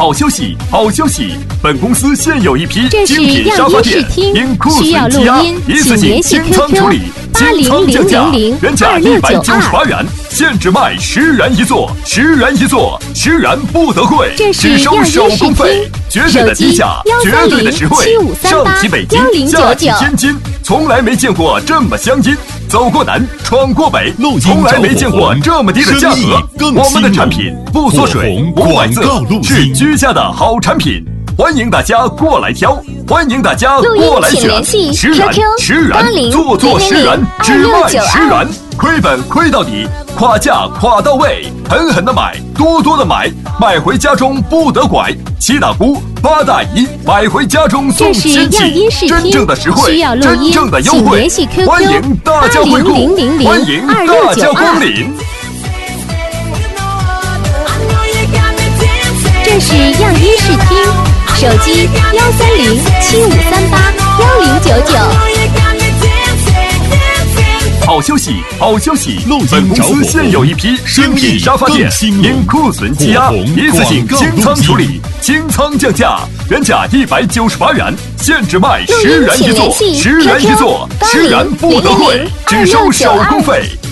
好消息，好消息！本公司现有一批精品沙发垫，因库存积压，一次性清仓处理，清仓降价，原价198元，现只卖10元一座，10元一座，10元不得贵，只收手工费，绝对的低价，绝对的实惠。上骑北京，下骑天津，从来没见过这么相近。走过南，闯过北，从来没见过这么低的价格。我们的产品不缩水，不买字，是居家的好产品。欢迎大家过来挑，欢迎大家过来选。10元，10元，做10元，只卖10元，亏本亏到底，垮价垮到位，狠狠的买，多多的买，买回家中不得拐。7大姑8大姨，买回家中送亲戚，真正的实惠，真正的优惠，欢迎大家回顾，欢迎大家光临。 这是样衣视听，手机13075381099。 好消息，好消息！本公司现有一批精品沙发垫，因库存积压，一次性清仓处理，清仓降价，原价198元，现只卖10元一座，10元一座，10元不得贵，只收手工费。